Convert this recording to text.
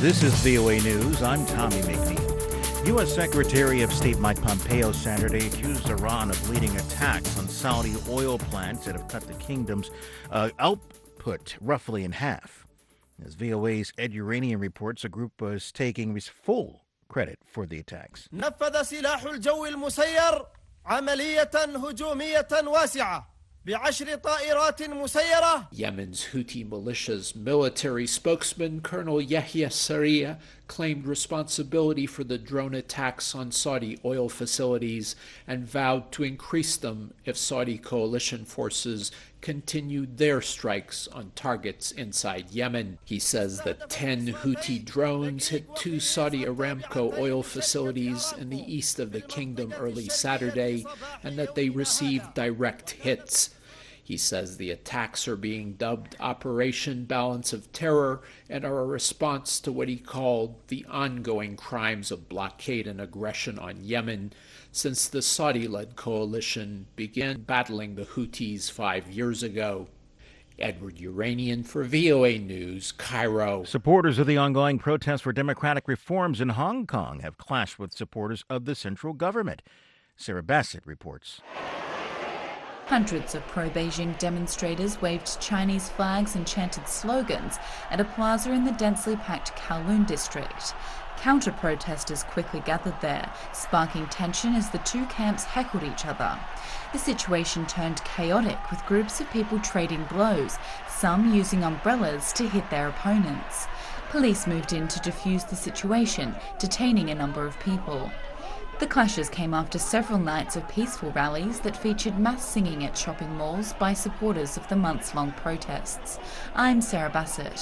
This is VOA News. I'm Tommy McNeil. U.S. Secretary of State Mike Pompeo Saturday accused Iran of leading attacks on Saudi oil plants that have cut the kingdom's output roughly in half. As VOA's Ed Uranian reports, a group was taking full credit for the attacks. نفذ سلاح الجو المسير عملية هجومية واسعة ب10 طائرات مسيرة. Yemen's Houthi militia's military spokesman, Colonel Yahya Sarria, claimed responsibility for the drone attacks on Saudi oil facilities and vowed to increase them if Saudi coalition forces continued their strikes on targets inside Yemen. He says that 10 Houthi drones hit 2 Saudi Aramco oil facilities in the east of the kingdom early Saturday and that they received direct hits. He says the attacks are being dubbed Operation Balance of Terror and are a response to what he called the ongoing crimes of blockade and aggression on Yemen since the Saudi-led coalition began battling the Houthis 5 years ago. Edward Uranian for VOA News, Cairo. Supporters of the ongoing protests for democratic reforms in Hong Kong have clashed with supporters of the central government. Sarah Bassett reports. Hundreds of pro-Beijing demonstrators waved Chinese flags and chanted slogans at a plaza in the densely packed Kowloon district. Counter-protesters quickly gathered there, sparking tension as the two camps heckled each other. The situation turned chaotic with groups of people trading blows, some using umbrellas to hit their opponents. Police moved in to defuse the situation, detaining a number of people. The clashes came after several nights of peaceful rallies that featured mass singing at shopping malls by supporters of the months-long protests. I'm Sarah Bassett.